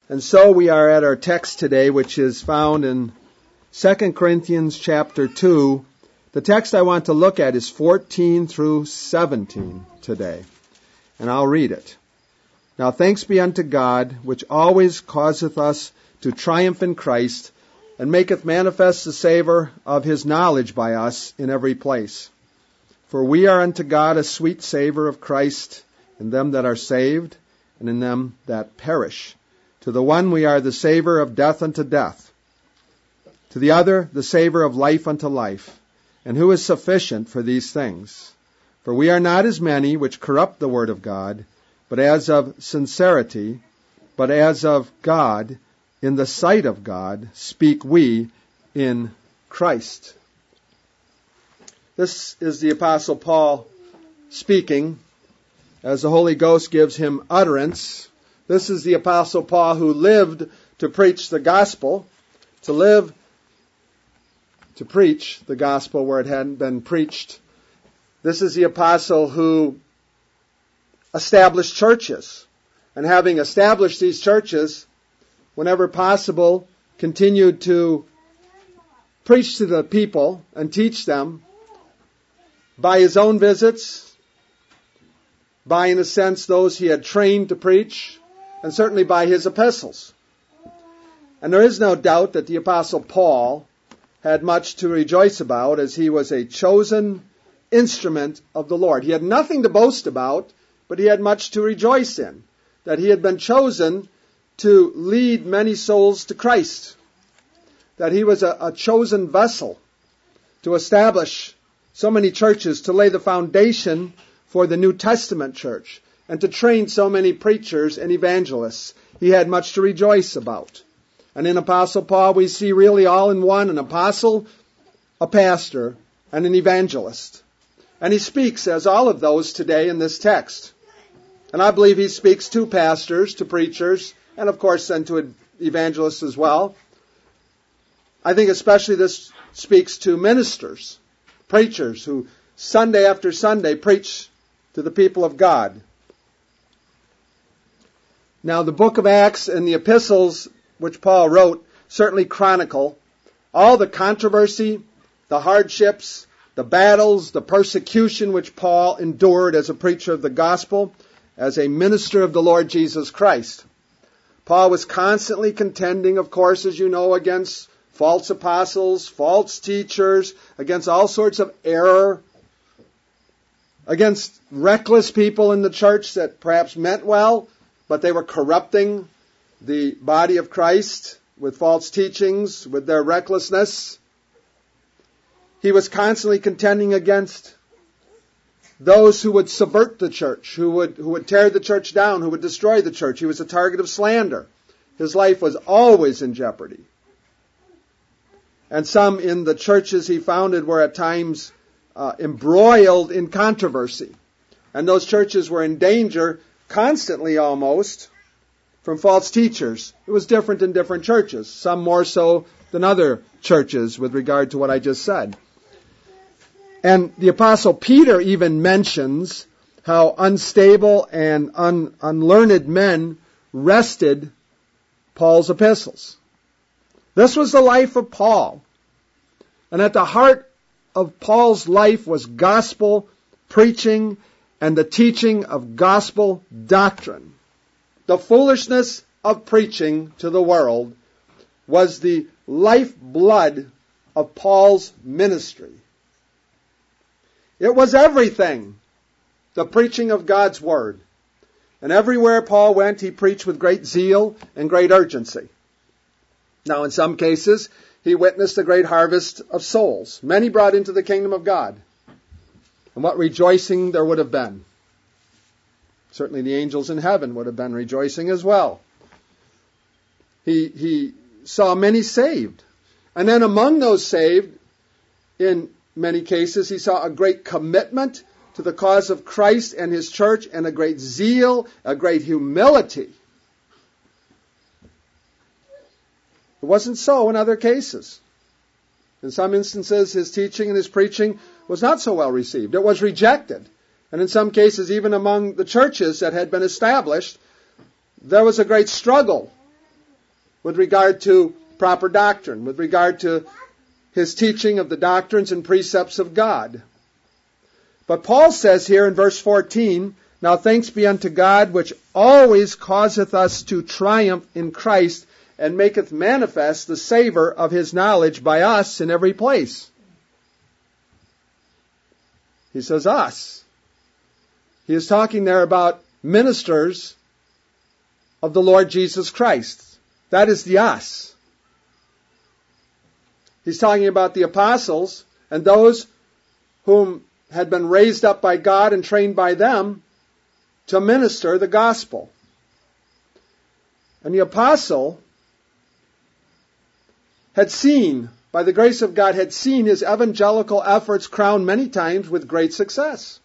And so we are at our text today, which is found in 2 Corinthians chapter 2. The text I want to look at is 14 through 17 today. And I'll read it. Now thanks be unto God, which always causeth us to triumph in Christ, and maketh manifest the savour of his knowledge by us in every place. For we are unto God a sweet savour of Christ in them that are saved, and in them that perish. To the one we are the savour of death unto death, to the other the savour of life unto life. And who is sufficient for these things? For we are not as many which corrupt the word of God, but as of sincerity, but as of God, in the sight of God, speak we in Christ. This is the Apostle Paul speaking as the Holy Ghost gives him utterance. This is the Apostle Paul who lived to preach the gospel, to live to preach the gospel where it hadn't been preached. This is the apostle who established churches, and having established these churches, whenever possible, continued to preach to the people and teach them by his own visits, by, in a sense, those he had trained to preach, and certainly by his epistles. And there is no doubt that the Apostle Paul had much to rejoice about, as he was a chosen instrument of the Lord. He had nothing to boast about, but he had much to rejoice in, that he had been chosen to lead many souls to Christ, that he was a chosen vessel to establish so many churches, to lay the foundation for the New Testament church, and to train so many preachers and evangelists. He had much to rejoice about. And in Apostle Paul we see really all in one, an apostle, a pastor, and an evangelist. And he speaks as all of those today in this text. And I believe he speaks to pastors, to preachers, and of course then to evangelists as well. I think especially this speaks to ministers, preachers who Sunday after Sunday preach to the people of God. Now the book of Acts and the epistles which Paul wrote certainly chronicle all the controversy, the hardships, the battles, the persecution which Paul endured as a preacher of the gospel, as a minister of the Lord Jesus Christ. Paul was constantly contending, of course, as you know, against false apostles, false teachers, against all sorts of error, against reckless people in the church that perhaps meant well, but they were corrupting the body of Christ with false teachings, with their recklessness. He was constantly contending against those who would subvert the church, who would tear the church down, who would destroy the church. He was a target of slander. His life was always in jeopardy. And some in the churches he founded were at times embroiled in controversy. And those churches were in danger constantly almost from false teachers. It was different in different churches, some more so than other churches with regard to what I just said. And the Apostle Peter even mentions how unstable and unlearned men wrested Paul's epistles. This was the life of Paul. And at the heart of Paul's life was gospel preaching and the teaching of gospel doctrine. The foolishness of preaching to the world was the lifeblood of Paul's ministry. It was everything, the preaching of God's Word. And everywhere Paul went, he preached with great zeal and great urgency. Now, in some cases, he witnessed a great harvest of souls, many brought into the kingdom of God. And what rejoicing there would have been. Certainly the angels in heaven would have been rejoicing as well. He saw many saved. And then among those saved, in many cases, he saw a great commitment to the cause of Christ and his church, and a great zeal, a great humility. It wasn't so in other cases. In some instances, his teaching and his preaching was not so well received. It was rejected. And in some cases, even among the churches that had been established, there was a great struggle with regard to proper doctrine, with regard to his teaching of the doctrines and precepts of God. But Paul says here in verse 14, "Now thanks be unto God, which always causeth us to triumph in Christ, and maketh manifest the savor of his knowledge by us in every place." He says us. He is talking there about ministers of the Lord Jesus Christ. That is the us. He's talking about the apostles and those whom had been raised up by God and trained by them to minister the gospel. And the apostle had seen, by the grace of God, had seen his evangelical efforts crowned many times with great success.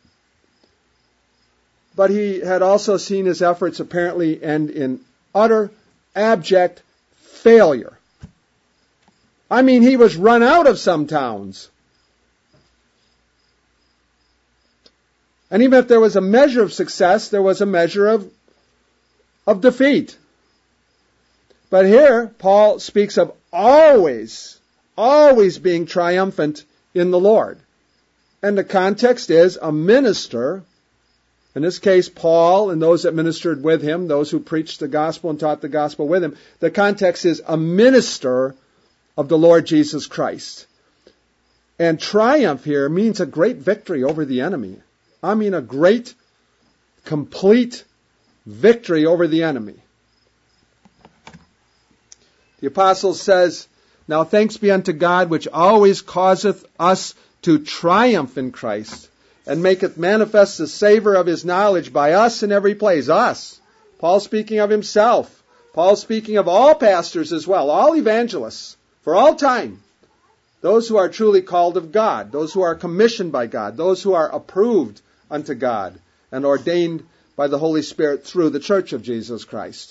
But he had also seen his efforts apparently end in utter, abject failure. I mean, he was run out of some towns. And even if there was a measure of success, there was a measure of defeat. But here, Paul speaks of always being triumphant in the Lord. And the context is a minister, in this case Paul and those that ministered with him, those who preached the gospel and taught the gospel with him. The context is a minister of the Lord Jesus Christ. And triumph here means a great victory over the enemy. I mean a great, complete victory over the enemy. The apostle says, "Now thanks be unto God, which always causeth us to triumph in Christ, and maketh manifest the savor of his knowledge by us in every place." Us. Paul speaking of himself. Paul speaking of all pastors as well, all evangelists, for all time. Those who are truly called of God, those who are commissioned by God, those who are approved unto God and ordained by the Holy Spirit through the Church of Jesus Christ.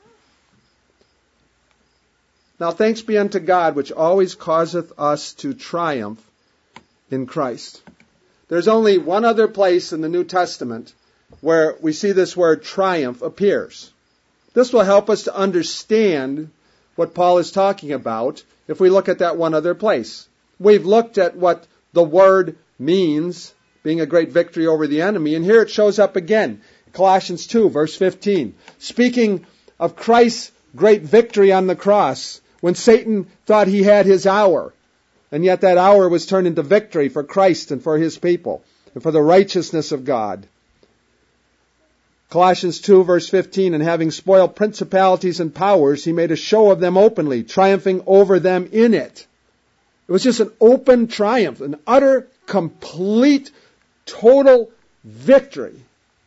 "Now thanks be unto God, which always causeth us to triumph in Christ." There's only one other place in the New Testament where we see this word triumph appears. This will help us to understand what Paul is talking about if we look at that one other place. We've looked at what the word means, being a great victory over the enemy, and here it shows up again. Colossians 2, verse 15. Speaking of Christ's great victory on the cross, when Satan thought he had his hour, and yet that hour was turned into victory for Christ and for his people, and for the righteousness of God. Colossians 2, verse 15, "And having spoiled principalities and powers, he made a show of them openly, triumphing over them in it." It was just an open triumph, an utter, complete, total victory.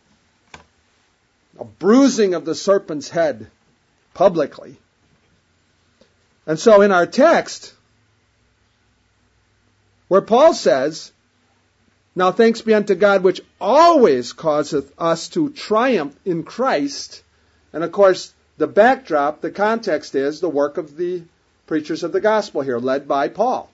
A bruising of the serpent's head publicly. And so in our text, where Paul says, "Now thanks be unto God, which always causeth us to triumph in Christ," and of course the backdrop, the context is the work of the preachers of the gospel here, led by Paul.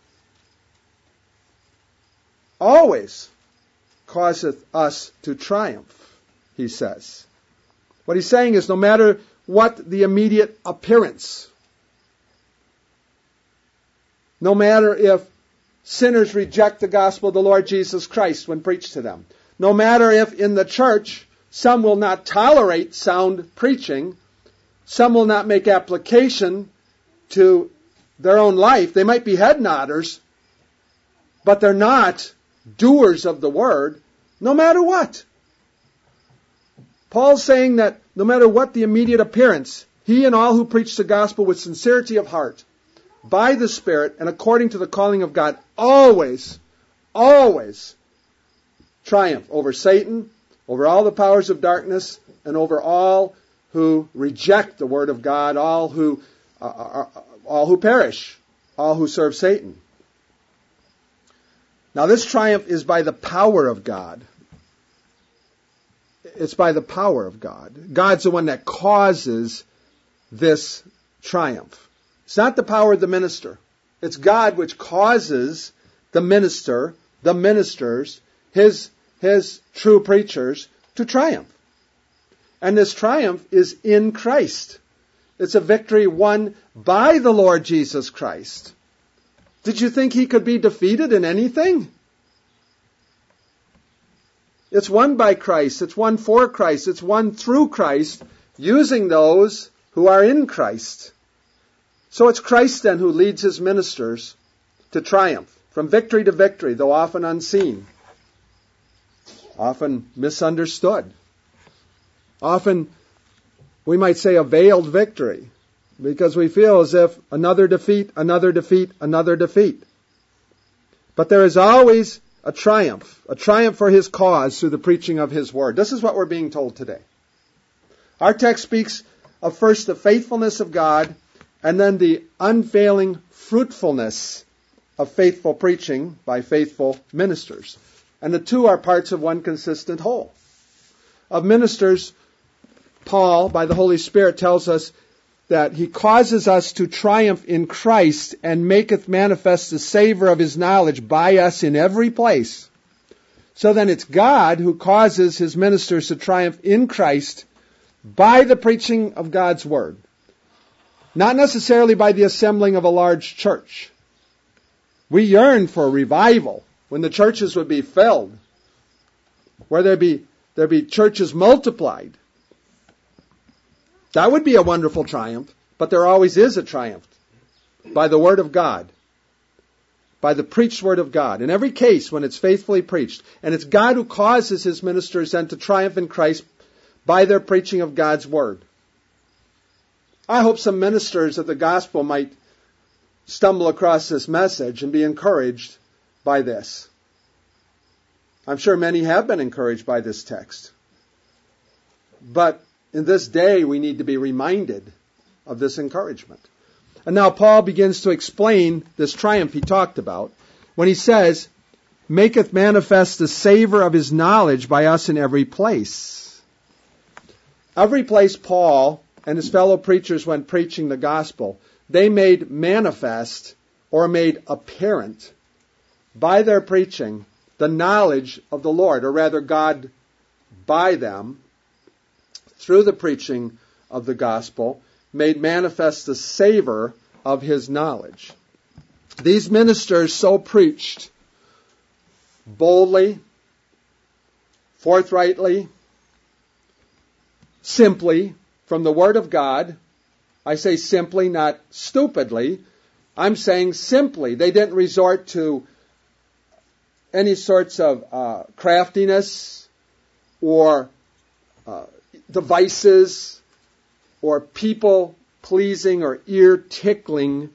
"Always causeth us to triumph," he says. What he's saying is no matter what the immediate appearance, no matter if sinners reject the gospel of the Lord Jesus Christ when preached to them, no matter if in the church some will not tolerate sound preaching, some will not make application to their own life. They might be head nodders, but they're not doers of the word, no matter what. Paul's saying that no matter what the immediate appearance, he and all who preach the gospel with sincerity of heart, by the Spirit and according to the calling of God, always triumph over Satan, over all the powers of darkness, and over all who reject the word of God, all who perish, all who serve Satan. Now this triumph is by the power of God. It's by the power of God. God's the one that causes this triumph. It's not the power of the minister. It's God which causes the minister, the ministers, his true preachers to triumph. And this triumph is in Christ. It's a victory won by the Lord Jesus Christ. Did you think he could be defeated in anything? It's won by Christ. It's won for Christ. It's won through Christ, using those who are in Christ. So it's Christ then who leads his ministers to triumph, from victory to victory, though often unseen, often misunderstood, often, we might say, a veiled victory, because we feel as if another defeat, another defeat, another defeat. But there is always a triumph for his cause through the preaching of his word. This is what we're being told today. Our text speaks of first the faithfulness of God, and then the unfailing fruitfulness of faithful preaching by faithful ministers. And the two are parts of one consistent whole. Of ministers, Paul, by the Holy Spirit, tells us that he causes us to triumph in Christ and maketh manifest the savor of his knowledge by us in every place. So then it's God who causes his ministers to triumph in Christ by the preaching of God's word. Not necessarily by the assembling of a large church. We yearn for revival when the churches would be filled, where there'd be churches multiplied. That would be a wonderful triumph, but there always is a triumph by the word of God, by the preached word of God. In every case, when it's faithfully preached, and it's God who causes his ministers then to triumph in Christ by their preaching of God's word. I hope some ministers of the gospel might stumble across this message and be encouraged by this. I'm sure many have been encouraged by this text. But in this day, we need to be reminded of this encouragement. And now Paul begins to explain this triumph he talked about when he says, maketh manifest the savor of his knowledge by us in every place. Every place Paul and his fellow preachers went preaching the gospel, they made manifest or made apparent by their preaching the knowledge of the Lord, or rather God by them, through the preaching of the gospel, made manifest the savor of his knowledge. These ministers so preached boldly, forthrightly, simply, from the Word of God. I say simply, not stupidly. I'm saying simply. They didn't resort to any sorts of craftiness or devices or people-pleasing or ear-tickling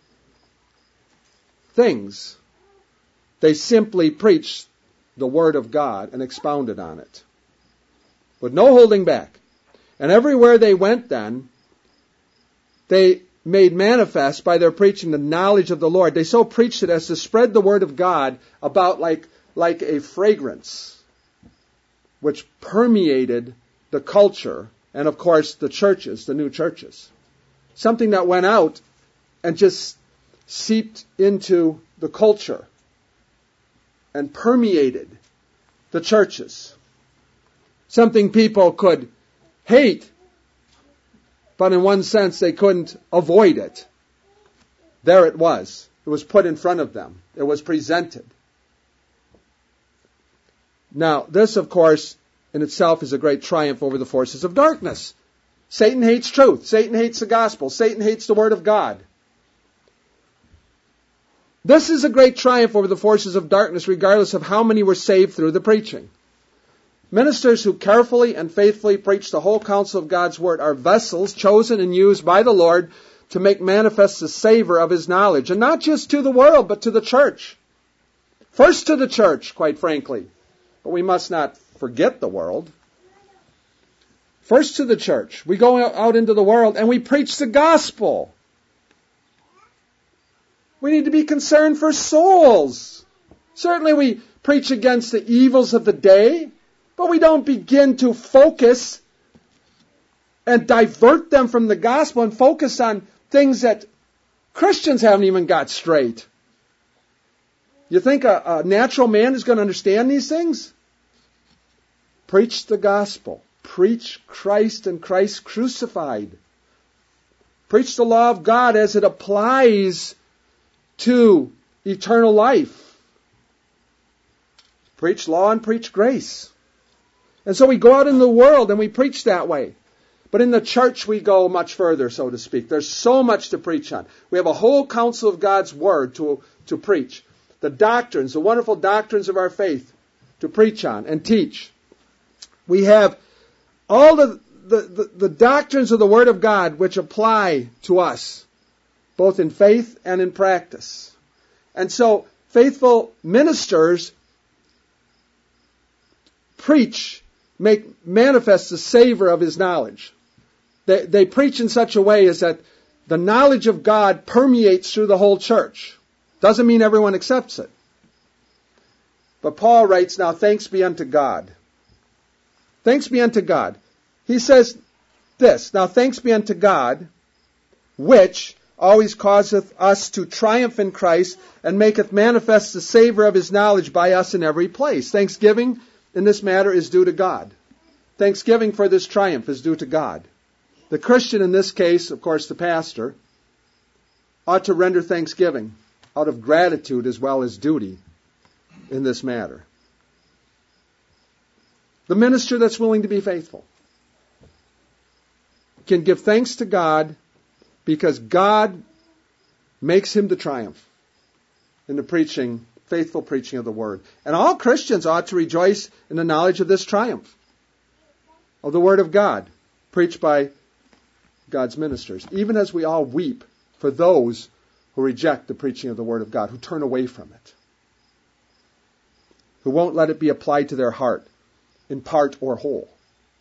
things. They simply preached the Word of God and expounded on it, with no holding back. And everywhere they went then, they made manifest by their preaching the knowledge of the Lord. They so preached it as to spread the Word of God about like a fragrance, which permeated the culture and, of course, the churches, the new churches. Something that went out and just seeped into the culture and permeated the churches. Something people could hate, but in one sense they couldn't avoid it. There it was. It was put in front of them. It was presented. Now, this, of course, in itself is a great triumph over the forces of darkness. Satan hates truth. Satan hates the gospel. Satan hates the Word of God. This is a great triumph over the forces of darkness, regardless of how many were saved through the preaching. Ministers who carefully and faithfully preach the whole counsel of God's Word are vessels chosen and used by the Lord to make manifest the savor of His knowledge. And not just to the world, but to the church. First to the church, quite frankly. But we must not forget the world. First to the church. We go out into the world and we preach the gospel. We need to be concerned for souls. Certainly we preach against the evils of the day, but we don't begin to focus and divert them from the gospel and focus on things that Christians haven't even got straight. You think a natural man is going to understand these things? Preach the gospel. Preach Christ and Christ crucified. Preach the law of God as it applies to eternal life. Preach law and preach grace. And so we go out in the world and we preach that way. But in the church we go much further, so to speak. There's so much to preach on. We have a whole counsel of God's Word to preach. The doctrines, the wonderful doctrines of our faith to preach on and teach. We have all the doctrines of the Word of God which apply to us, both in faith and in practice. And so faithful ministers preach, make manifest the savor of His knowledge. They preach in such a way as that the knowledge of God permeates through the whole church. Doesn't mean everyone accepts it. But Paul writes, now thanks be unto God. Thanks be unto God. He says this, now thanks be unto God, which always causeth us to triumph in Christ, and maketh manifest the savor of His knowledge by us in every place. Thanksgiving in this matter is due to God. Thanksgiving for this triumph is due to God. The Christian in this case, of course the pastor, ought to render thanksgiving out of gratitude as well as duty in this matter. The minister that's willing to be faithful can give thanks to God because God makes him to triumph in the preaching, faithful preaching of the Word. And all Christians ought to rejoice in the knowledge of this triumph of the Word of God, preached by God's ministers, even as we all weep for those who reject the preaching of the Word of God, who turn away from it, who won't let it be applied to their heart in part or whole.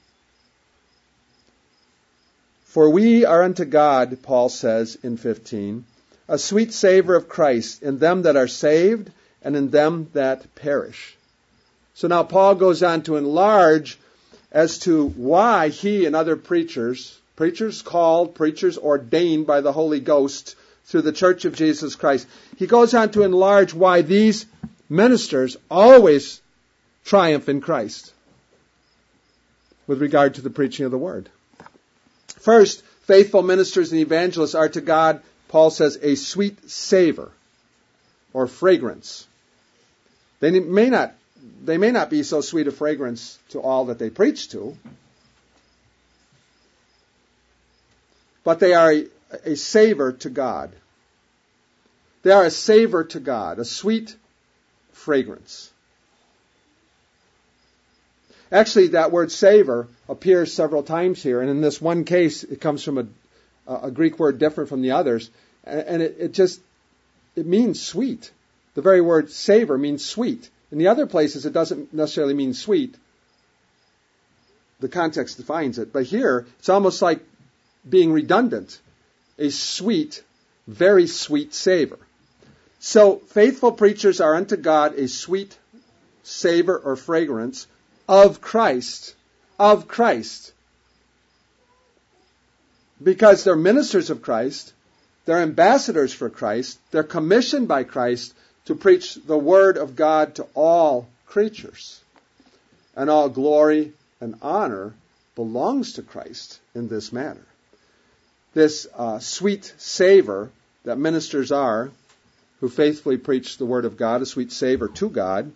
For we are unto God, Paul says in 15, a sweet savor of Christ in them that are saved and in them that perish. So now Paul goes on to enlarge as to why he and other preachers called, preachers ordained by the Holy Ghost through the Church of Jesus Christ, he goes on to enlarge why these ministers always triumph in Christ with regard to the preaching of the Word. First, faithful ministers and evangelists are to God, Paul says, a sweet savor or fragrance. They may not be so sweet a fragrance to all that they preach to, but they are a savor to God. They are a savor to God, a sweet fragrance. Actually, that word savor appears several times here, and in this one case, it comes from a Greek word different from the others, and it means sweet. The very word savor means sweet. In the other places, it doesn't necessarily mean sweet. The context defines it. But here, it's almost like being redundant. A sweet, very sweet savor. So, faithful preachers are unto God a sweet savor or fragrance of Christ. Of Christ. Because they're ministers of Christ, they're ambassadors for Christ, they're commissioned by Christ to preach the Word of God to all creatures. And all glory and honor belongs to Christ in this matter. This sweet savor that ministers are, who faithfully preach the Word of God, a sweet savor to God,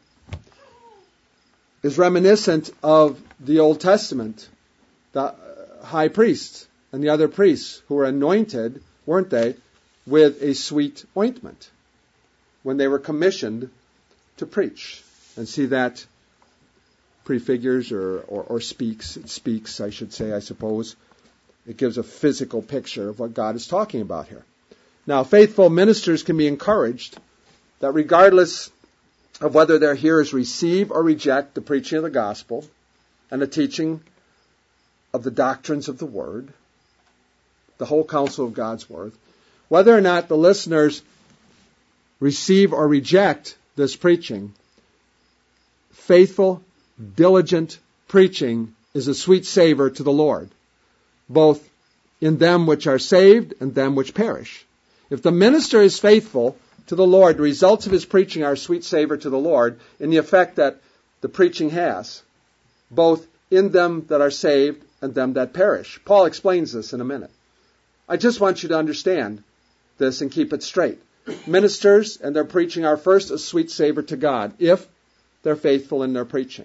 is reminiscent of the Old Testament, the high priests and the other priests who were anointed, weren't they, with a sweet ointment when they were commissioned to preach. And see, that prefigures or speaks, it speaks, I should say, I suppose. It gives a physical picture of what God is talking about here. Now, faithful ministers can be encouraged that regardless of whether their hearers receive or reject the preaching of the gospel and the teaching of the doctrines of the Word, the whole counsel of God's Word, whether or not the listeners receive or reject this preaching, faithful, diligent preaching is a sweet savor to the Lord, both in them which are saved and them which perish. If the minister is faithful to the Lord, the results of his preaching are a sweet savor to the Lord in the effect that the preaching has, both in them that are saved and them that perish. Paul explains this in a minute. I just want you to understand this and keep it straight. Ministers and their preaching are first a sweet savor to God if they're faithful in their preaching.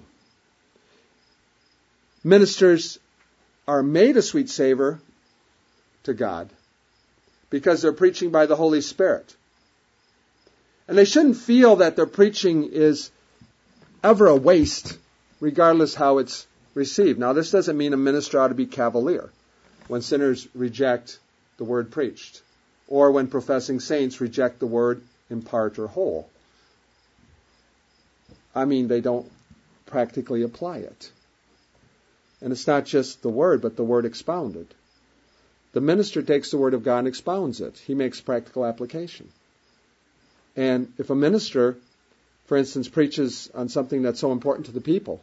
Ministers are made a sweet savor to God because they're preaching by the Holy Spirit. And they shouldn't feel that their preaching is ever a waste, regardless how it's received. Now, this doesn't mean a minister ought to be cavalier when sinners reject the word preached, or when professing saints reject the word in part or whole. I mean, they don't practically apply it. And it's not just the word, but the word expounded. The minister takes the word of God and expounds it. He makes practical application. And if a minister, for instance, preaches on something that's so important to the people,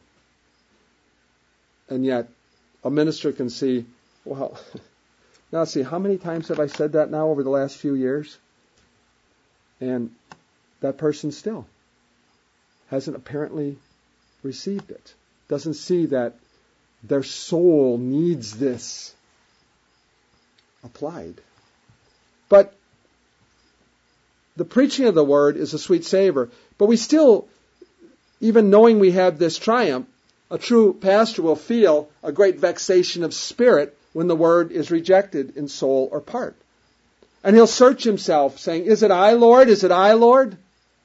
and yet a minister can see, well, now see, how many times have I said that now over the last few years? And that person still hasn't apparently received it. Doesn't see that their soul needs this applied. But the preaching of the word is a sweet savor. But we still, even knowing we have this triumph, a true pastor will feel a great vexation of spirit when the word is rejected in soul or part. And he'll search himself, saying, is it I, Lord? Is it I, Lord?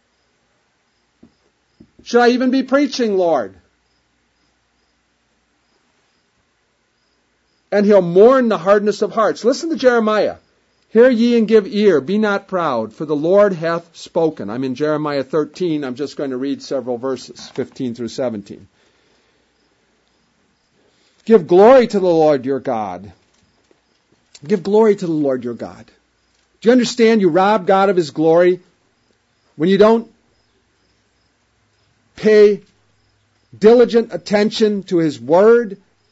Should I even be preaching, Lord? And he'll mourn the hardness of hearts. Listen to Jeremiah. Hear ye and give ear, be not proud, for the Lord hath spoken. I'm in Jeremiah 13. I'm just going to read several verses, 15 through 17. Give glory to the Lord your God. Give glory to the Lord your God. Do you understand you rob God of His glory when you don't pay diligent attention to His word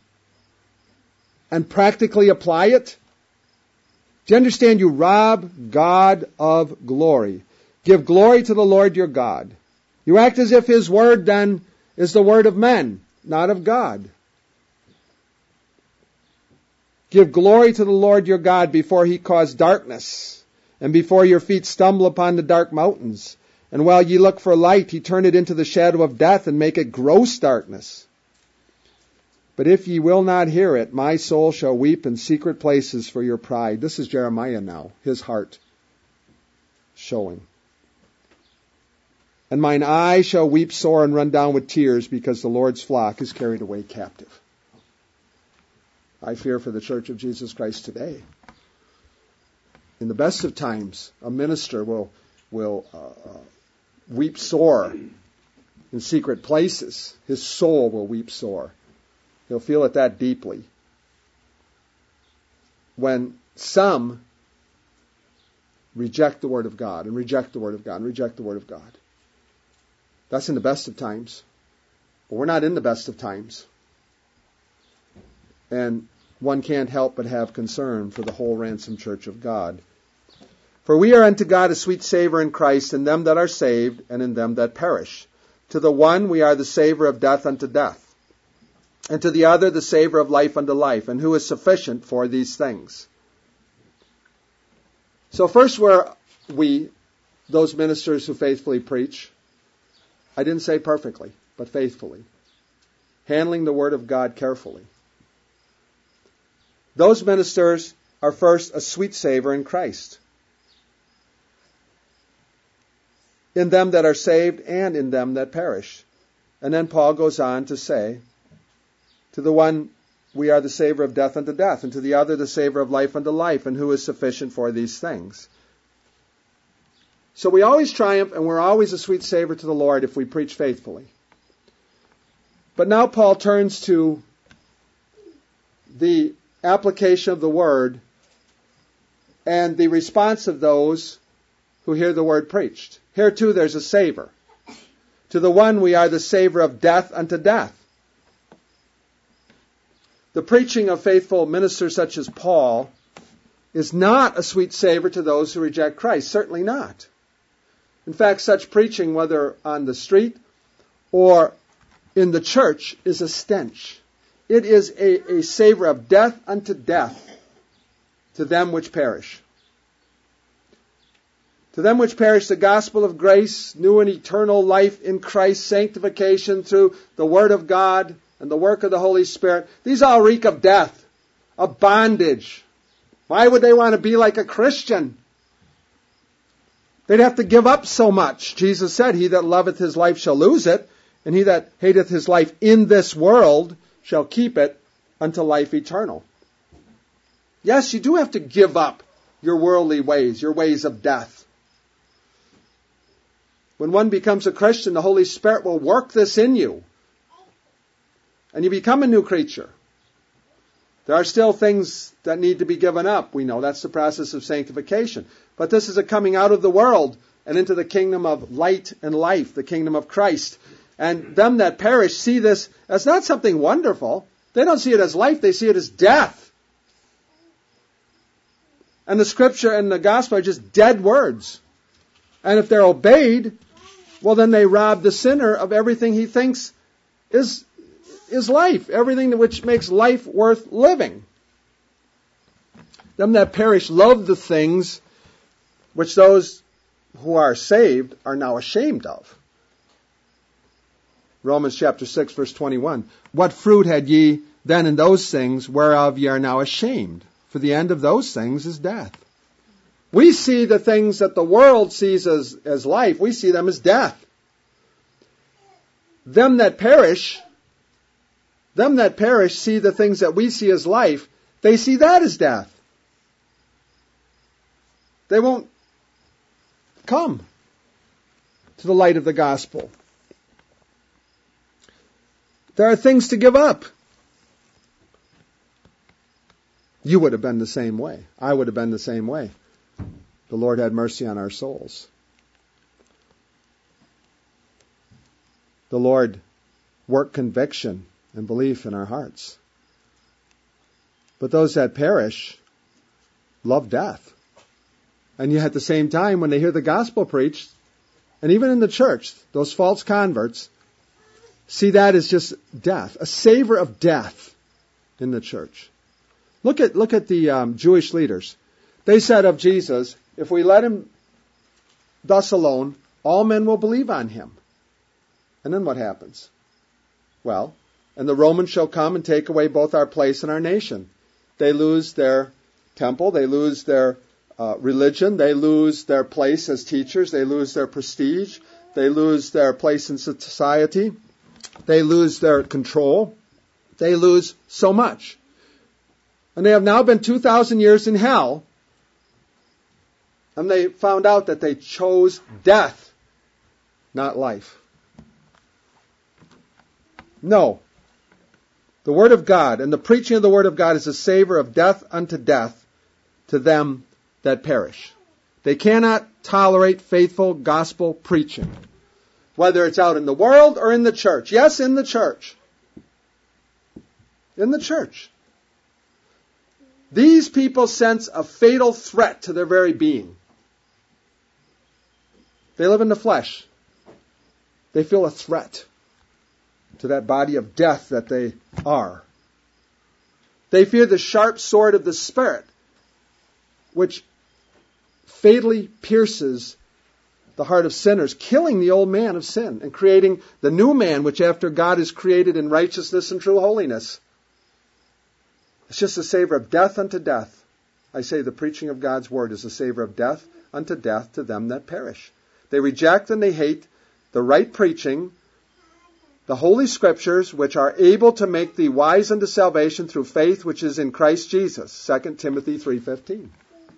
and practically apply it? Do you understand you rob God of glory? Give glory to the Lord your God. You act as if His word then is the word of men, not of God. Give glory to the Lord your God before He cause darkness, and before your feet stumble upon the dark mountains. And while ye look for light, He turn it into the shadow of death, and make it gross darkness. But if ye will not hear it, my soul shall weep in secret places for your pride. This is Jeremiah now, his heart showing. And mine eye shall weep sore and run down with tears, because the Lord's flock is carried away captive. I fear for the Church of Jesus Christ today. In the best of times, a minister will weep sore in secret places. His soul will weep sore. He'll feel it that deeply. When some reject the Word of God, and reject the Word of God, and reject the Word of God. That's in the best of times. But we're not in the best of times. And one can't help but have concern for the whole ransomed church of God. For we are unto God a sweet savor in Christ, in them that are saved, and in them that perish. To the one we are the savor of death unto death, and to the other the savor of life unto life, and who is sufficient for these things. So first we're we, those ministers who faithfully preach, I didn't say perfectly, but faithfully, handling the Word of God carefully. Those ministers are first a sweet savor in Christ, in them that are saved and in them that perish. And then Paul goes on to say, to the one we are the savor of death unto death, and to the other the savor of life unto life, and who is sufficient for these things. So we always triumph, and we're always a sweet savor to the Lord if we preach faithfully. But now Paul turns to the application of the word and the response of those who hear the word preached. Here too there's a savor. To the one we are the savor of death unto death. The preaching of faithful ministers such as Paul is not a sweet savor to those who reject Christ. Certainly not. In fact, such preaching, whether on the street or in the church, is a stench. It is a savor of death unto death. to them which perish. To them which perish, the gospel of grace, new and eternal life in Christ, sanctification through the Word of God and the work of the Holy Spirit. These all reek of death, of bondage. Why would they want to be like a Christian? They'd have to give up so much. Jesus said, he that loveth his life shall lose it, and he that hateth his life in this world shall keep it unto life eternal. Yes, you do have to give up your worldly ways, your ways of death. When one becomes a Christian, the Holy Spirit will work this in you, and you become a new creature. There are still things that need to be given up. We know that's the process of sanctification. But this is a coming out of the world and into the kingdom of light and life, the kingdom of Christ. And them that perish see this as not something wonderful. They don't see it as life, they see it as death. And the scripture and the gospel are just dead words. And if they're obeyed, well, then they rob the sinner of everything he thinks is life, everything which makes life worth living. Them that perish love the things which those who are saved are now ashamed of. Romans chapter 6, verse 21. What fruit had ye then in those things whereof ye are now ashamed? For the end of those things is death. We see the things that the world sees as life, we see them as death. Them that perish see the things that we see as life, they see that as death. They won't come to the light of the gospel. There are things to give up. You would have been the same way. I would have been the same way. The Lord had mercy on our souls. The Lord worked conviction and belief in our hearts. But those that perish love death. And yet at the same time, when they hear the gospel preached, and even in the church, those false converts see that as just death, a savor of death in the church. Look at the Jewish leaders. They said of Jesus, if we let him thus alone, all men will believe on him. And then what happens? Well, and the Romans shall come and take away both our place and our nation. They lose their temple, they lose their religion, they lose their place as teachers, they lose their prestige, they lose their place in society, they lose their control, they lose so much. And they have now been 2,000 years in hell, and they found out that they chose death, not life. No. The Word of God and the preaching of the Word of God is a savor of death unto death to them that perish. They cannot tolerate faithful gospel preaching, whether it's out in the world or in the church. Yes, in the church. In the church. These people sense a fatal threat to their very being. They live in the flesh. They feel a threat to that body of death that they are. They fear the sharp sword of the Spirit, which fatally pierces the heart of sinners, killing the old man of sin and creating the new man, which after God is created in righteousness and true holiness. It's just a savor of death unto death. I say the preaching of God's word is a savor of death unto death to them that perish. They reject and they hate the right preaching, the Holy Scriptures, which are able to make thee wise unto salvation through faith which is in Christ Jesus. 2 Timothy 3:15.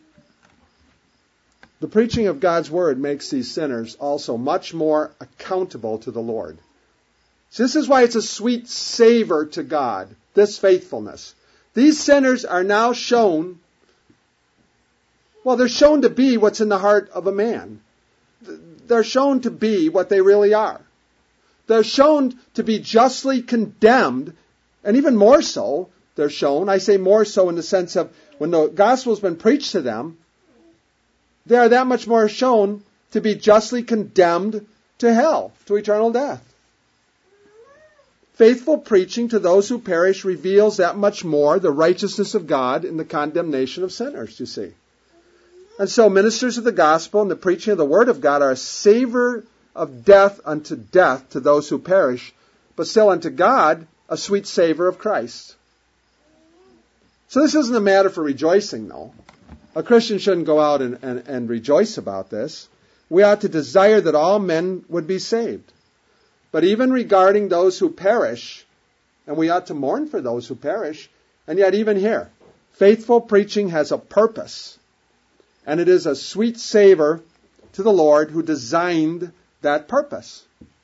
The preaching of God's Word makes these sinners also much more accountable to the Lord. So this is why it's a sweet savor to God, this faithfulness. These sinners are now shown, well, they're shown to be what's in the heart of a man. They're shown to be what they really are. They're shown to be justly condemned, and even more so, they're shown, I say more so in the sense of when the gospel's been preached to them, they are that much more shown to be justly condemned to hell, to eternal death. Faithful preaching to those who perish reveals that much more the righteousness of God and the condemnation of sinners, you see. And so ministers of the gospel and the preaching of the word of God are a savor of death unto death to those who perish, but still unto God a sweet savor of Christ. So this isn't a matter for rejoicing, though. A Christian shouldn't go out and rejoice about this. We ought to desire that all men would be saved. But even regarding those who perish, and we ought to mourn for those who perish, and yet even here, faithful preaching has a purpose, and it is a sweet savor to the Lord who designed that purpose.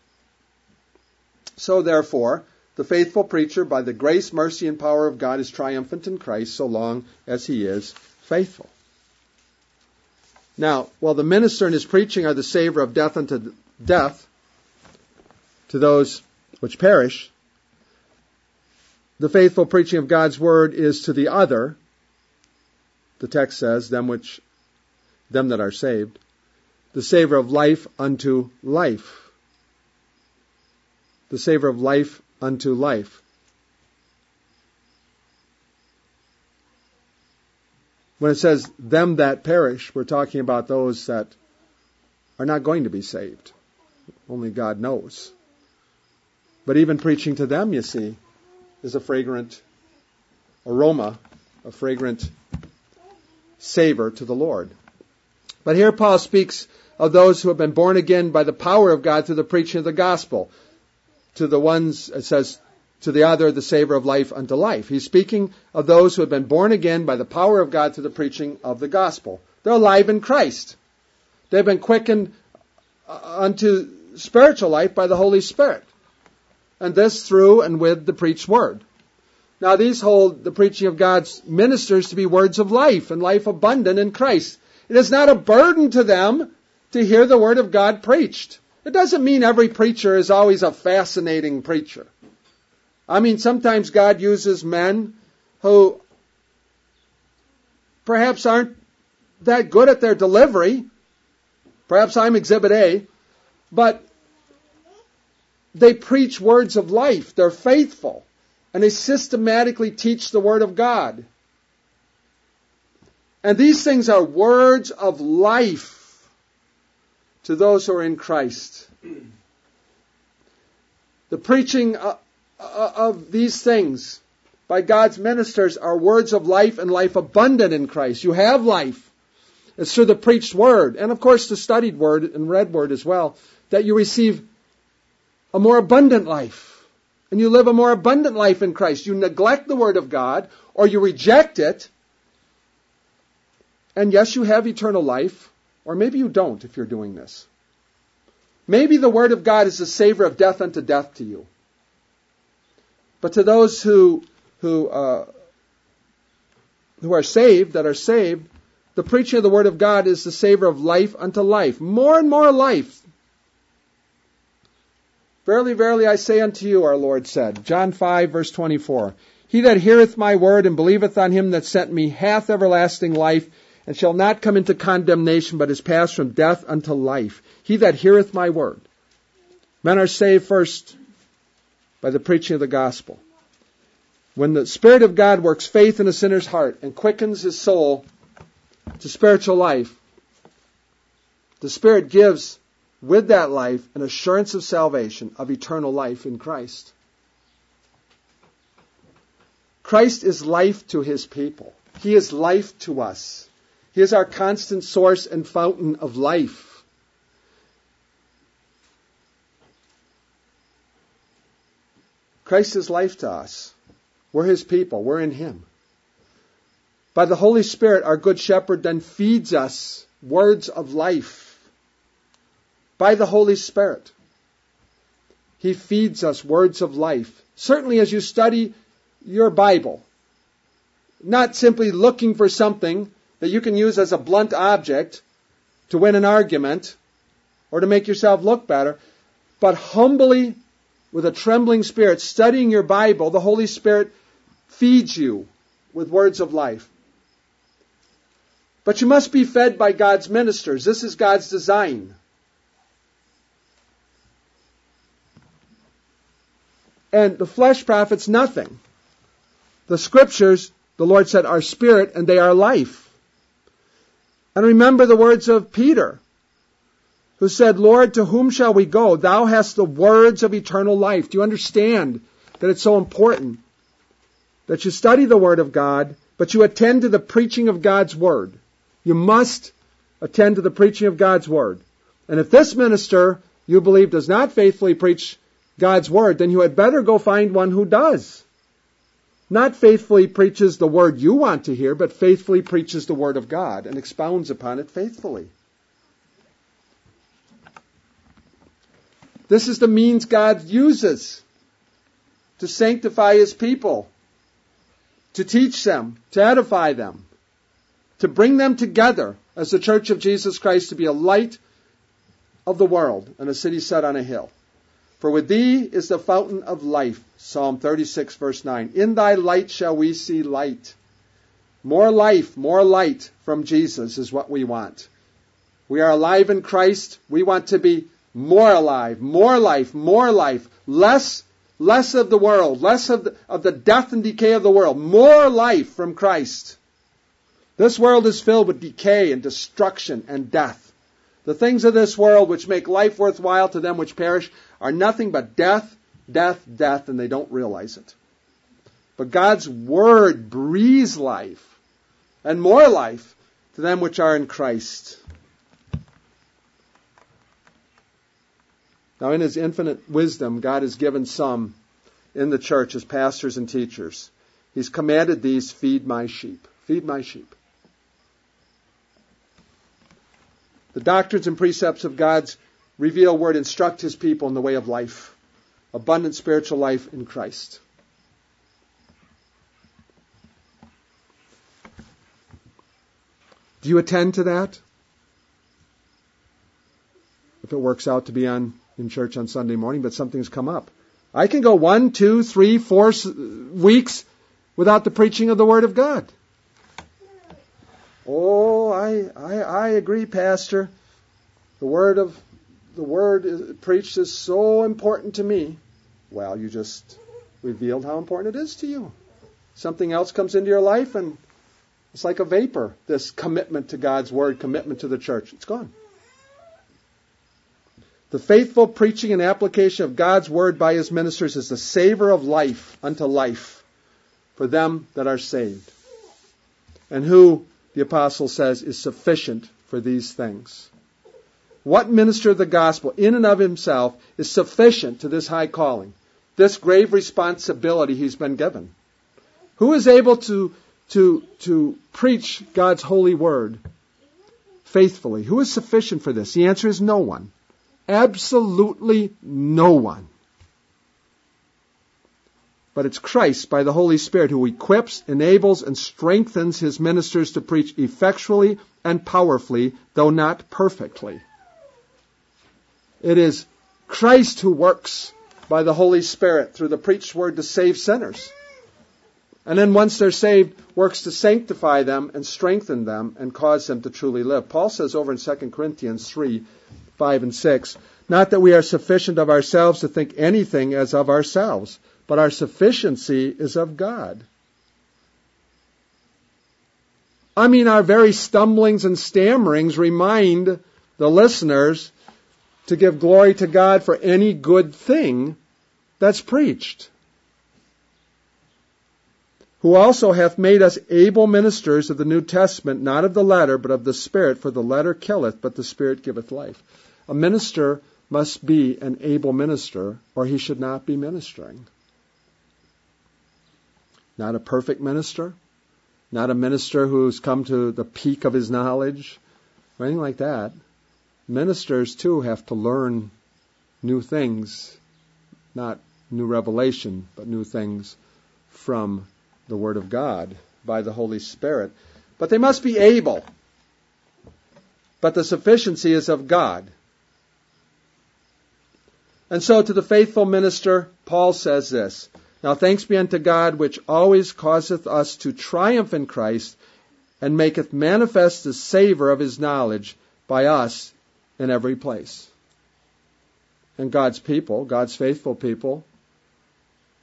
So therefore, the faithful preacher, by the grace, mercy, and power of God, is triumphant in Christ so long as he is faithful. Now, while the minister and his preaching are the savor of death unto death to those which perish, the faithful preaching of God's word is to the other, the text says, them that are saved, the savor of life unto life. The savor of life unto life. When it says them that perish, we're talking about those that are not going to be saved. Only God knows. But even preaching to them, you see, is a fragrant aroma, a fragrant savor to the Lord. But here Paul speaks of those who have been born again by the power of God through the preaching of the gospel. To the ones, it says, to the other, the savor of life unto life. He's speaking of those who have been born again by the power of God through the preaching of the gospel. They're alive in Christ. They've been quickened unto spiritual life by the Holy Spirit. And this through and with the preached word. Now these hold the preaching of God's ministers to be words of life and life abundant in Christ. It is not a burden to them to hear the word of God preached. It doesn't mean every preacher is always a fascinating preacher. I mean, sometimes God uses men who perhaps aren't that good at their delivery. Perhaps I'm Exhibit A. But they preach words of life. They're faithful. And they systematically teach the Word of God. And these things are words of life to those who are in Christ. The preaching of these things by God's ministers are words of life and life abundant in Christ. You have life. It's through the preached word, and of course the studied word and read word as well, that you receive a more abundant life. And you live a more abundant life in Christ. You neglect the word of God, or you reject it, and yes, you have eternal life, or maybe you don't if you're doing this. Maybe the word of God is a savor of death unto death to you. But to those who are saved, the preaching of the word of God is the savor of life unto life. More and more life. Verily, verily, I say unto you, our Lord said. John 5, verse 24. He that heareth my word and believeth on him that sent me hath everlasting life, and shall not come into condemnation, but is passed from death unto life. He that heareth my word. Men are saved first by the preaching of the gospel. When the Spirit of God works faith in a sinner's heart and quickens his soul to spiritual life, the Spirit gives with that life an assurance of salvation, of eternal life in Christ. Christ is life to his people. He is life to us. He is our constant source and fountain of life. Christ is life to us. We're his people. We're in him. By the Holy Spirit, our good shepherd then feeds us words of life. By the Holy Spirit, he feeds us words of life. Certainly as you study your Bible, not simply looking for something that you can use as a blunt object to win an argument or to make yourself look better, but humbly, with a trembling spirit, studying your Bible, the Holy Spirit feeds you with words of life. But you must be fed by God's ministers. This is God's design. And the flesh profits nothing. The Scriptures, the Lord said, are spirit and they are life. And remember the words of Peter, who said, Lord, to whom shall we go? Thou hast the words of eternal life. Do you understand that it's so important that you study the Word of God, but you attend to the preaching of God's Word? You must attend to the preaching of God's Word. And if this minister, you believe, does not faithfully preach God's Word, then you had better go find one who does. Not faithfully preaches the Word you want to hear, but faithfully preaches the Word of God and expounds upon it faithfully. This is the means God uses to sanctify His people, to teach them, to edify them, to bring them together as the Church of Jesus Christ, to be a light of the world and a city set on a hill. For with thee is the fountain of life, Psalm 36, verse 9. In thy light shall we see light. More life, more light from Jesus is what we want. We are alive in Christ. We want to be more alive, more life, more life. Less of the world, less of the death and decay of the world. More life from Christ. This world is filled with decay and destruction and death. The things of this world which make life worthwhile to them which perish are nothing but death, death, death, and they don't realize it. But God's Word breathes life, and more life to them which are in Christ. Now, in His infinite wisdom, God has given some in the church as pastors and teachers. He's commanded these, feed my sheep. Feed my sheep. The doctrines and precepts of God's revealed Word instruct His people in the way of life, abundant spiritual life in Christ. Do you attend to that? If it works out to be in church on Sunday morning, but something's come up. I can go 1, 2, 3, 4 weeks without the preaching of the Word of God. Oh, I agree, Pastor. The word preached is so important to me. Well, you just revealed how important it is to you. Something else comes into your life and it's like a vapor, this commitment to God's Word, commitment to the church. It's gone. The faithful preaching and application of God's Word by His ministers is the savor of life unto life for them that are saved. And who, the apostle says, is sufficient for these things. What minister of the gospel, in and of himself, is sufficient to this high calling, this grave responsibility he's been given? Who is able to preach God's holy word faithfully? Who is sufficient for this? The answer is no one. Absolutely no one. But it's Christ, by the Holy Spirit, who equips, enables, and strengthens His ministers to preach effectually and powerfully, though not perfectly. It is Christ who works by the Holy Spirit through the preached word to save sinners. And then once they're saved, works to sanctify them and strengthen them and cause them to truly live. Paul says over in 2 Corinthians 3, 5 and 6, not that we are sufficient of ourselves to think anything as of ourselves, but our sufficiency is of God. I mean, our very stumblings and stammerings remind the listeners to give glory to God for any good thing that's preached. Who also hath made us able ministers of the New Testament, not of the letter, but of the Spirit, for the letter killeth, but the Spirit giveth life. A minister must be an able minister, or he should not be ministering. Not a perfect minister, not a minister who's come to the peak of his knowledge, or anything like that. Ministers, too, have to learn new things, not new revelation, but new things from the Word of God by the Holy Spirit. But they must be able. But the sufficiency is of God. And so to the faithful minister, Paul says this, now thanks be unto God, which always causeth us to triumph in Christ, and maketh manifest the savor of His knowledge by us in every place. And God's people, God's faithful people,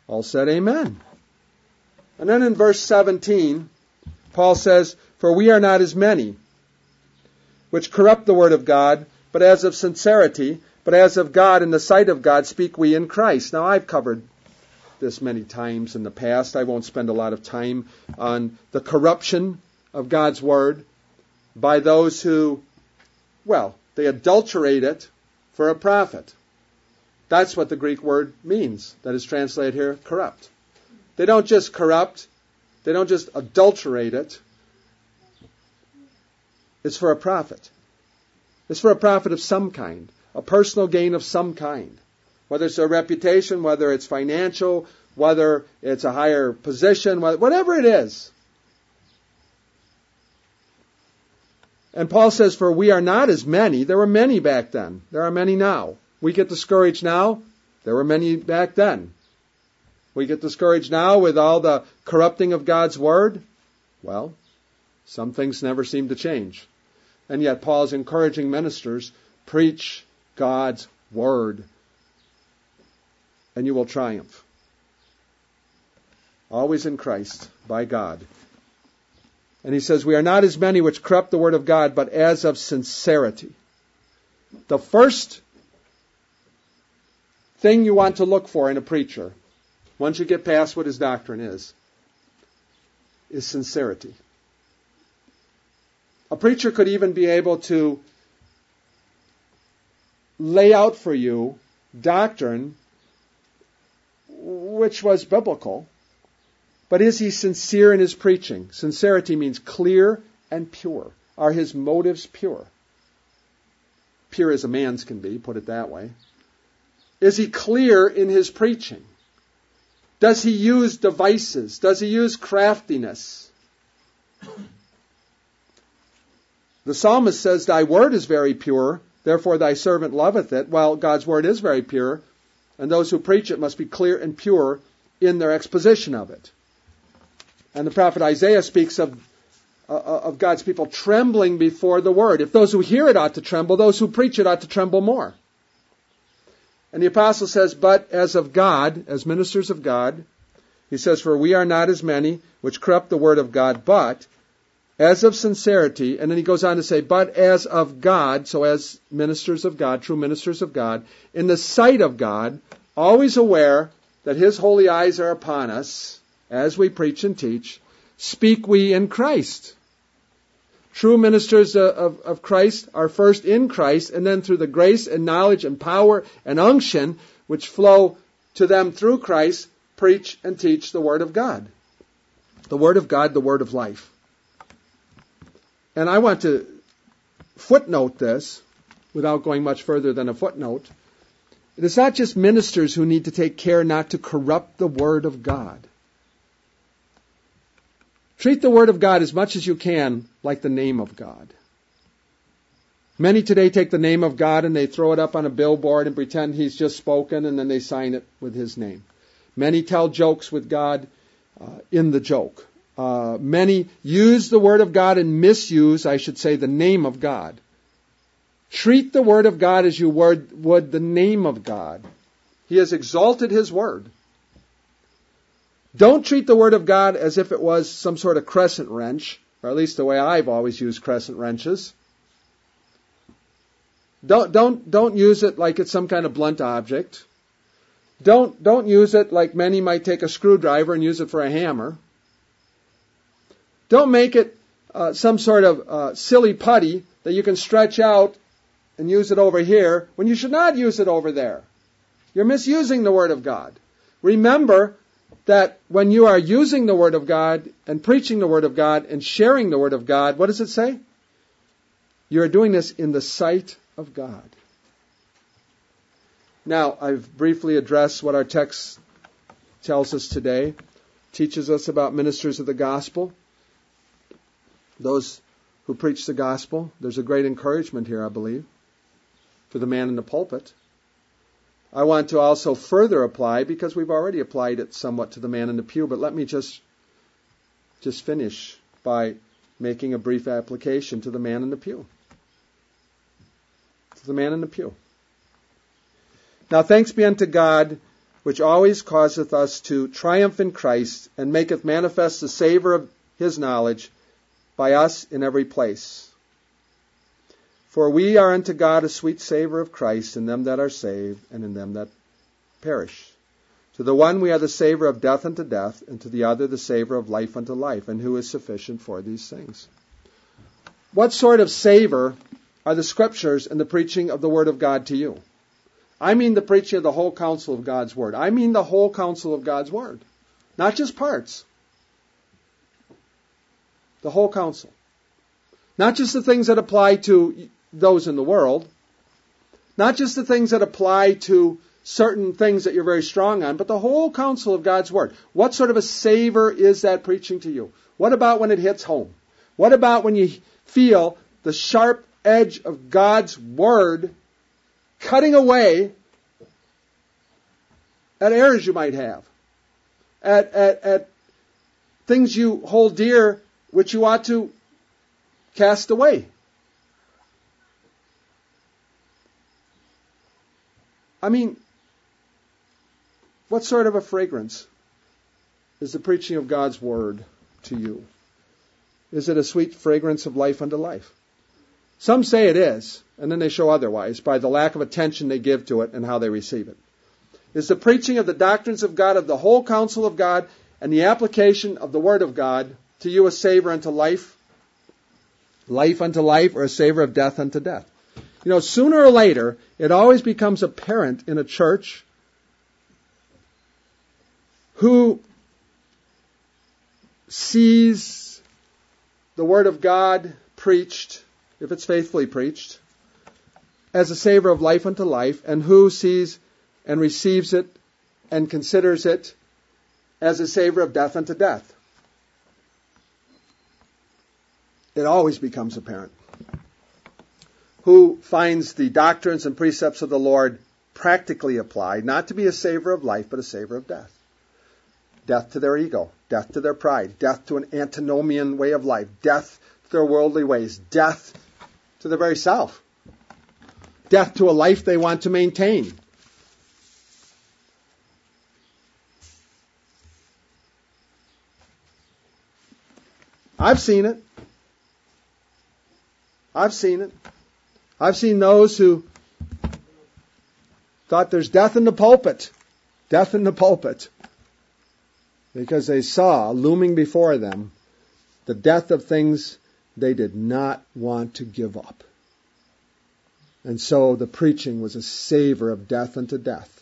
All said amen. And then in verse 17, Paul says, "For we are not as many, which corrupt the word of God, but as of sincerity, but as of God, in the sight of God, speak we in Christ." Now, I've covered this many times in the past. I won't spend a lot of time on the corruption of God's word by those who, they adulterate it for a profit. That's what the Greek word means that is translated here, corrupt. They don't just corrupt, they don't just adulterate it. It's for a profit. It's for a profit of some kind, a personal gain of some kind. Whether it's a reputation, whether it's financial, whether it's a higher position, whatever it is. And Paul says, "For we are not as many." There were many back then. There are many now. We get discouraged now. There were many back then. We get discouraged now with all the corrupting of God's word. Well, some things never seem to change. And yet Paul is encouraging ministers, preach God's word, and you will triumph. Always in Christ, by God. And he says, "We are not as many which corrupt the word of God, but as of sincerity." The first thing you want to look for in a preacher, once you get past what his doctrine is sincerity. A preacher could even be able to lay out for you doctrine which was biblical, but is he sincere in his preaching? Sincerity means clear and pure. Are his motives pure? Pure as a man's can be, put it that way. Is he clear in his preaching? Does he use devices? Does he use craftiness? The psalmist says, "Thy word is very pure, therefore thy servant loveth it." Well, God's word is very pure, and those who preach it must be clear and pure in their exposition of it. And the prophet Isaiah speaks of God's people trembling before the word. If those who hear it ought to tremble, those who preach it ought to tremble more. And the apostle says, "But as of God," as ministers of God, he says, "For we are not as many which corrupt the word of God, but as of sincerity," and then he goes on to say, "but as of God," so as ministers of God, true ministers of God, "in the sight of God, always aware that his holy eyes are upon us, as we preach and teach, speak we in Christ." True ministers of Christ are first in Christ, and then through the grace and knowledge and power and unction which flow to them through Christ, preach and teach the Word of God. The Word of God, the Word of life. And I want to footnote this, without going much further than a footnote. It is not just ministers who need to take care not to corrupt the Word of God. Treat the Word of God as much as you can like the name of God. Many today take the name of God and they throw it up on a billboard and pretend He's just spoken, and then they sign it with His name. Many tell jokes with God in the joke. Many use the Word of God and misuse, I should say, the name of God. Treat the Word of God as you would the name of God. He has exalted His Word. Don't treat the Word of God as if it was some sort of crescent wrench, or at least the way I've always used crescent wrenches. Don't use it like it's some kind of blunt object. Don't use it like many might take a screwdriver and use it for a hammer. Don't make it some sort of silly putty that you can stretch out and use it over here when you should not use it over there. You're misusing the Word of God. Remember that when you are using the Word of God and preaching the Word of God and sharing the Word of God, what does it say? You are doing this in the sight of God. Now, I've briefly addressed what our text tells us today. It teaches us about ministers of the gospel, those who preach the gospel. There's a great encouragement here, I believe, for the man in the pulpit. I want to also further apply, because we've already applied it somewhat to the man in the pew, but let me just finish by making a brief application to the man in the pew. To the man in the pew. Now, thanks be unto God, which always causeth us to triumph in Christ, and maketh manifest the savour of his knowledge by us in every place. For we are unto God a sweet savour of Christ in them that are saved, and in them that perish. To the one we are the savour of death unto death, and to the other the savour of life unto life, and who is sufficient for these things. What sort of savour are the Scriptures and the preaching of the Word of God to you? I mean the preaching of the whole counsel of God's Word. I mean the whole counsel of God's Word. Not just parts. The whole counsel. Not just the things that apply to those in the world. Not just the things that apply to certain things that you're very strong on, but the whole counsel of God's Word. What sort of a savor is that preaching to you? What about when it hits home? What about when you feel the sharp edge of God's Word cutting away at errors you might have, at things you hold dear which you ought to cast away? I mean, what sort of a fragrance is the preaching of God's Word to you? Is it a sweet fragrance of life unto life? Some say it is, and then they show otherwise by the lack of attention they give to it and how they receive it. Is the preaching of the doctrines of God, of the whole counsel of God, and the application of the Word of God to you a savor unto life? Life unto life, or a savor of death unto death? You know, sooner or later, it always becomes apparent in a church who sees the Word of God preached, if it's faithfully preached, as a savor of life unto life, and who sees and receives it and considers it as a savor of death unto death. It always becomes apparent. Who finds the doctrines and precepts of the Lord practically applied, not to be a savor of life, but a savor of death. Death to their ego, death to their pride, death to an antinomian way of life, death to their worldly ways, death to their very self, death to a life they want to maintain. I've seen it. I've seen it. I've seen those who thought there's death in the pulpit. Death in the pulpit. Because they saw looming before them the death of things they did not want to give up. And so the preaching was a savor of death unto death.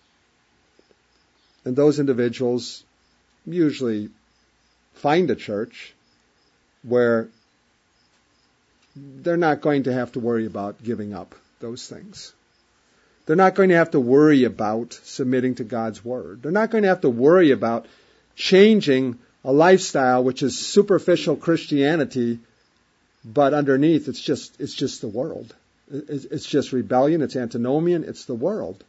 And those individuals usually find a church where they're not going to have to worry about giving up those things. They're not going to have to worry about submitting to God's Word. They're not going to have to worry about changing a lifestyle which is superficial Christianity, but underneath it's just the world. It's just rebellion, it's antinomian, it's the world.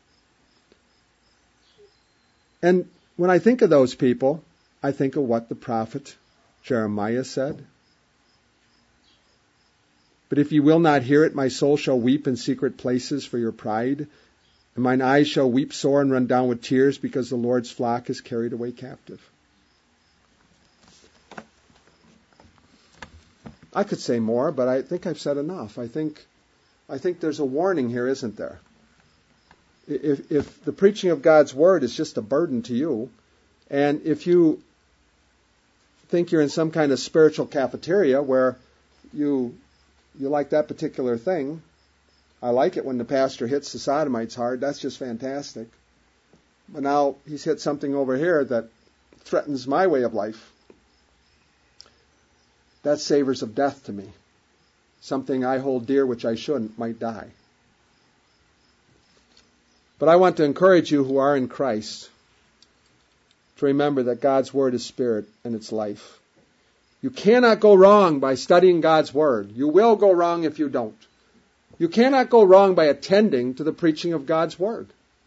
And when I think of those people, I think of what the prophet Jeremiah said. But if ye will not hear it, my soul shall weep in secret places for your pride, and mine eyes shall weep sore and run down with tears, because the Lord's flock is carried away captive. I could say more, but I think I've said enough. I think there's a warning here, isn't there? If the preaching of God's Word is just a burden to you, and if you think you're in some kind of spiritual cafeteria where you like that particular thing. I like it when the pastor hits the sodomites hard. That's just fantastic. But now he's hit something over here that threatens my way of life. That savors of death to me. Something I hold dear which I shouldn't might die. But I want to encourage you who are in Christ to remember that God's Word is spirit and it's life. You cannot go wrong by studying God's Word. You will go wrong if you don't. You cannot go wrong by attending to the preaching of God's Word.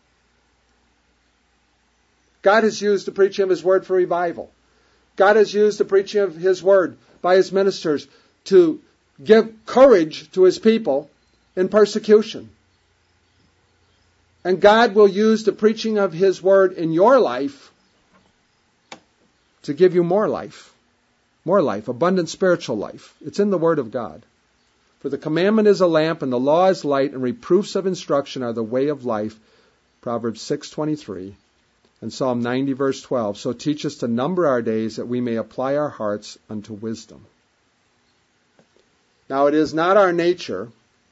God has used the preaching of His Word for revival. God has used the preaching of His Word by His ministers to give courage to His people in persecution. And God will use the preaching of His Word in your life to give you more life, abundant spiritual life. It's in the Word of God. For the commandment is a lamp, and the law is light, and reproofs of instruction are the way of life. Proverbs 6:23 and Psalm 90 verse 12. So teach us to number our days that we may apply our hearts unto wisdom. Now it is not our nature.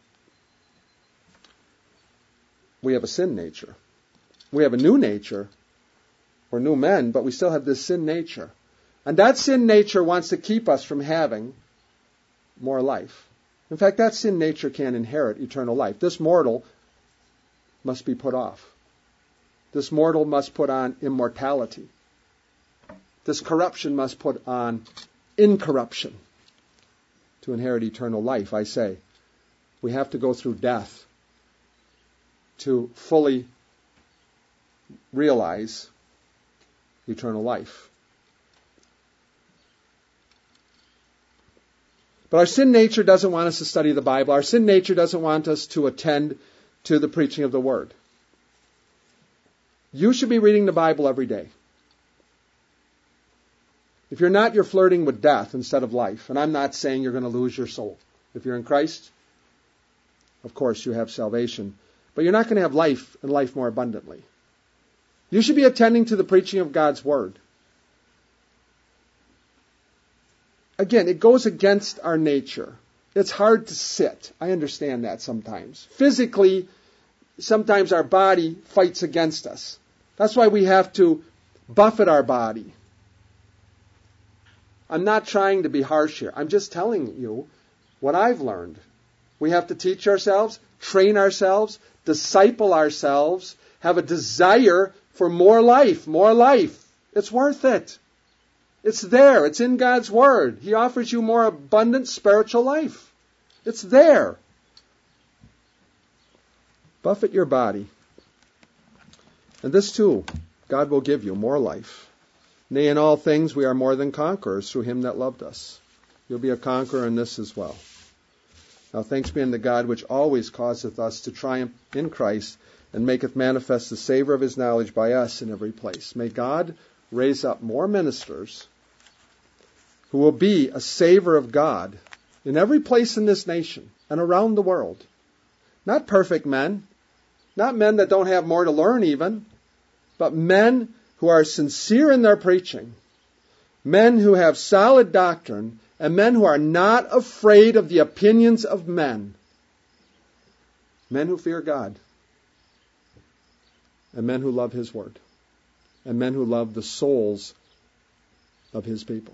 We have a sin nature. We have a new nature. We're new men, but we still have this sin nature. And that sin nature wants to keep us from having more life. In fact, that sin nature can't inherit eternal life. This mortal must be put off. This mortal must put on immortality. This corruption must put on incorruption to inherit eternal life, I say. We have to go through death to fully realize eternal life. But our sin nature doesn't want us to study the Bible. Our sin nature doesn't want us to attend to the preaching of the Word. You should be reading the Bible every day. If you're not, you're flirting with death instead of life. And I'm not saying you're going to lose your soul. If you're in Christ, of course you have salvation. But you're not going to have life and life more abundantly. You should be attending to the preaching of God's Word. Again, it goes against our nature. It's hard to sit. I understand that sometimes. Physically, sometimes our body fights against us. That's why we have to buffet our body. I'm not trying to be harsh here. I'm just telling you what I've learned. We have to teach ourselves, train ourselves, disciple ourselves, have a desire for more life, more life. It's worth it. It's there. It's in God's Word. He offers you more abundant spiritual life. It's there. Buffet your body. And this too, God will give you more life. Nay, in all things we are more than conquerors through Him that loved us. You'll be a conqueror in this as well. Now thanks be unto God, which always causeth us to triumph in Christ, and maketh manifest the savour of His knowledge by us in every place. May God raise up more ministers who will be a savour of God in every place in this nation and around the world. Not perfect men, not men that don't have more to learn even, but men who are sincere in their preaching, men who have solid doctrine, and men who are not afraid of the opinions of men. Men who fear God, and men who love His Word, and men who love the souls of His people.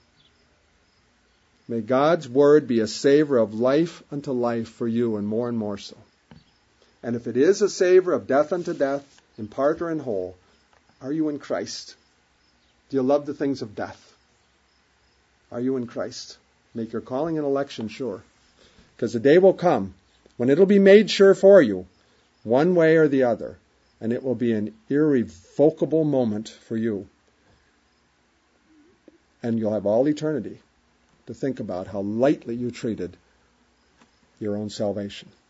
May God's Word be a savour of life unto life for you, and more so. And if it is a savour of death unto death, in part or in whole, are you in Christ? Do you love the things of death? Are you in Christ? Make your calling and election sure. Because the day will come when it will be made sure for you, one way or the other, and it will be an irrevocable moment for you. And you'll have all eternity to think about how lightly you treated your own salvation.